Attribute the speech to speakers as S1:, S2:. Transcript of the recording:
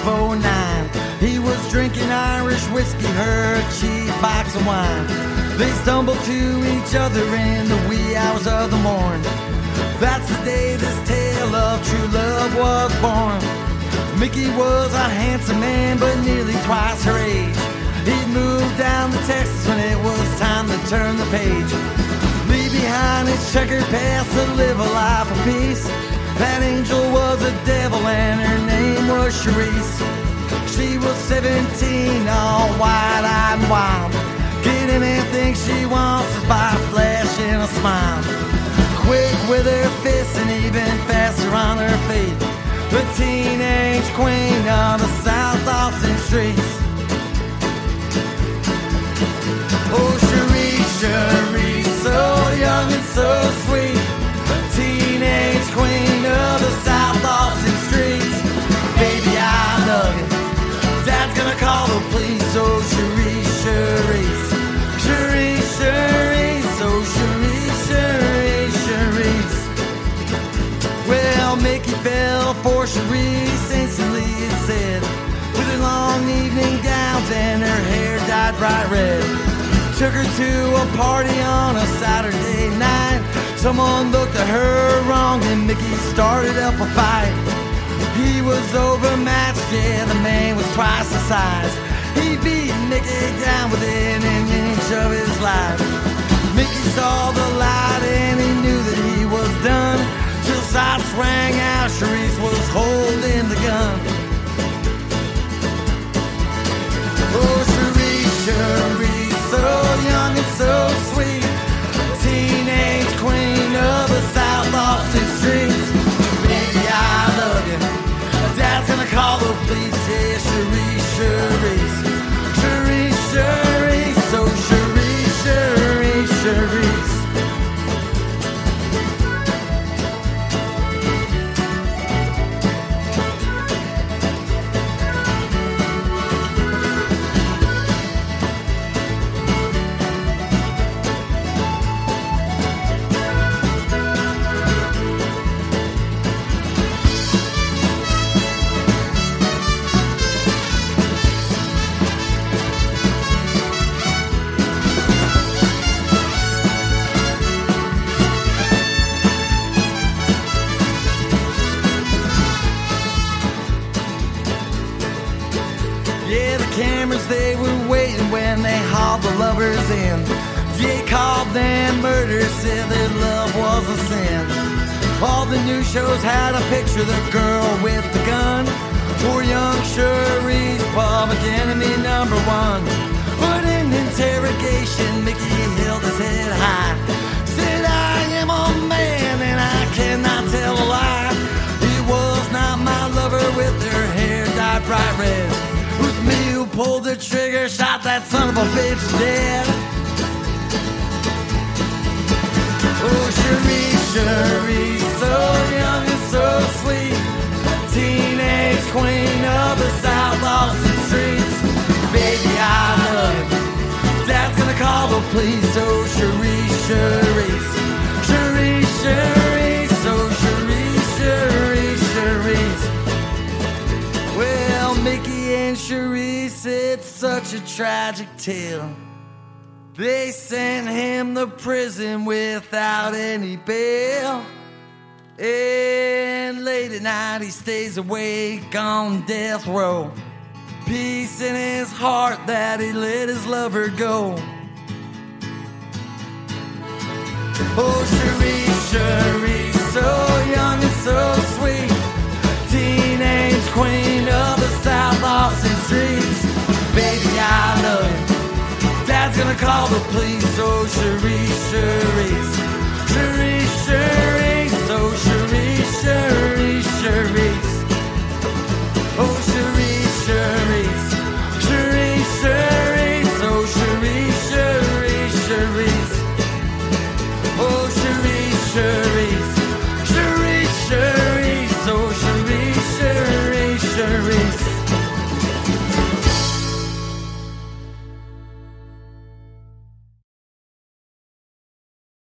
S1: 509. He was drinking Irish whiskey, her a cheap box of wine. They stumbled to each other in the wee hours of the morn. That's the day this tale of true love was born. Mickey was a handsome man, but nearly twice her age. He'd moved down to Texas when it was time to turn the page. Leave behind his checkered past to live a life of peace. That angel was a devil and her name was Cherise. She was 17, all wide-eyed and wild. Get anything she wants is by flashing a smile. Quick with her fists and even faster on her feet. The teenage queen of the South Austin streets. Oh, Cherise, Cherise, so young and so sweet. The teenage queen of the South Austin streets. Baby, I love you. Dad's gonna call the police. Oh, Cherise, Cherise, Cherise, Cherise, oh, Cherise, Cherise, Cherise. Well, Mickey fell for Cherise instantly, it said, with her long evening gowns and her hair dyed bright red. Took her to a party on a Saturday night. Someone looked at her wrong and Mickey started up a fight. He was overmatched, yeah, the man was twice the size. He beat Mickey down within an inch of his life. Mickey saw the light and he knew that he was done. Till shots rang out, Cherise was holding the gun. Oh, Cherise, Cherise, so young and so sweet. Teenage queen of the South Austin streets. Baby, I love you. Dad's gonna call the police. Yeah, Cherise, Cherise, Cherise, Cherise, so Cherise, Cherise, Cherise. They were waiting when they hauled the lovers in. They called them murder, said their love was a sin. All the news shows had a picture of the girl with the gun. Poor young Cherise, public enemy number one. But in interrogation, Mickey held his head high. Said, I am a man and I cannot tell a lie. It was not my lover with her hair dyed bright red. It was me who pulled the trigger, shot that son of a bitch dead. Oh, Cherise, Cherise, so young and so sweet. Teenage queen of the South Austin streets. Baby, I love you. Dad's gonna call the police. Oh, Cherise, Cherise, Cherise, Cherise, oh, Cherise, Cherise, Cherise. Well, Mickey and Cherise, it's such a tragic tale. They sent him to prison without any bail. And late at night he stays awake on death row. Peace in his heart that he let his lover go. Oh, Cherise, Cherise, so young and so sweet. Teenage queen of the South Austin streets. Baby, I love you. Dad's gonna call the police. Oh, Cherise, Cherise, Cherise, Cherise, oh, Cherise, Cherise, Cherise. Oh, Cherise, Cherise, Cherise, Cherise, oh, Cherise, Cherise, Cherise. Oh, Cherise, Cherise.